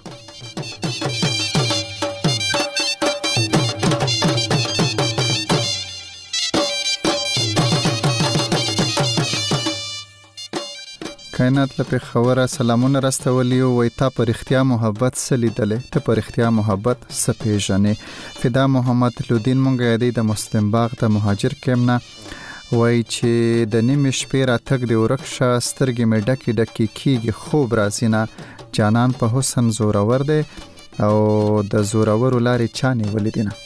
کائنات له خبره سلامونه راستولي وي تا پر اختیا محبت سلیدلې ته پر اختیا محبت سپېژنې فدا محمد لودین مونږ یادې د مسلم باغ د مهاجر کېمنا وای چې د نیمه شپې را تک دی ورکشه سترګې مې ډکې ډکې کیږي خوب رازینا جانان په حسن زورور دی او د زورور لارې چاني ولیدینه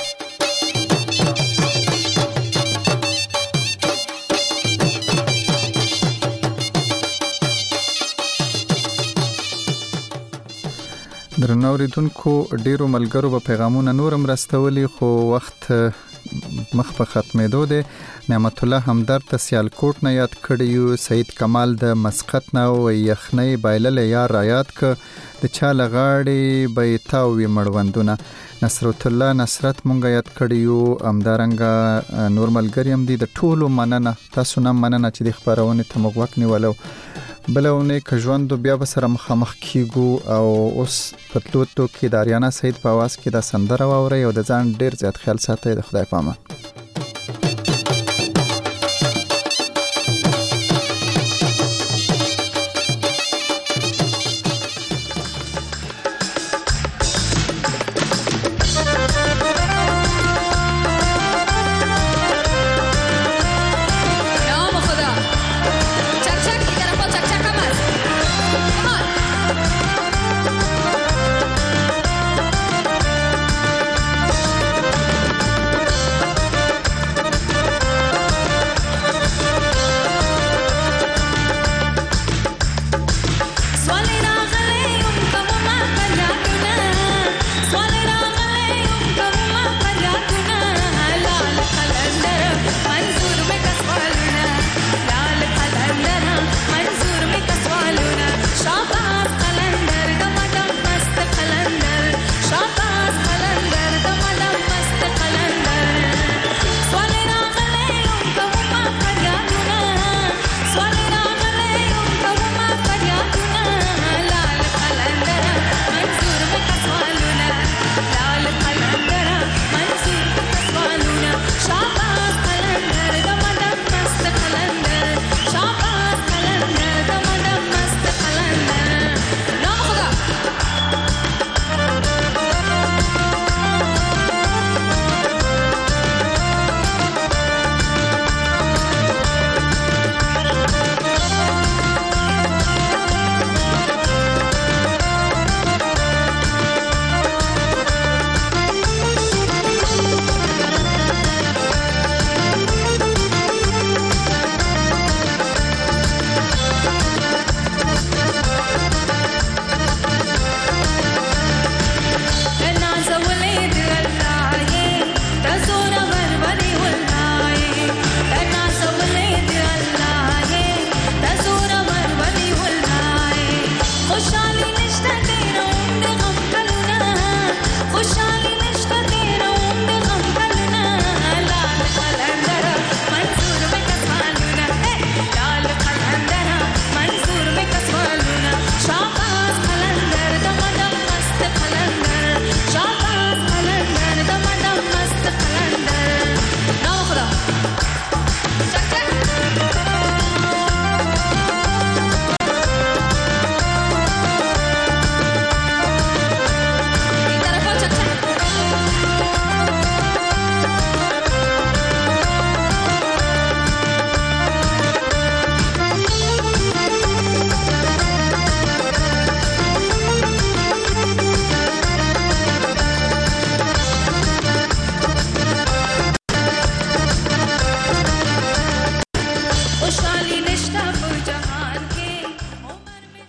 درنوریدونکو ډیرو ملګرو په پیغامونه نورم راستولي خو وخت مخ په ختمېدو دی نعمت الله همدرد د سیالکوټ نه یاد کړیو سید کمال د مسقط نه او یخنۍ بایلل یار را یاد ک د چا لغاړي بیتاو وی مړوندونه نصرت الله نصرت مونږه یاد کړیو امدارنګ نور ملګری هم دي د ټولو مننه تاسو نه مننه چې د خبرونه ته موږ وک نیولو بلونه ک ژوند بیا به سره مخامخ کیګو او اوس پتلوتو کې داریانا سید په आवाज کې د سندره واوري او د ځان ډیر زیات خیال ساتي د خدای پامه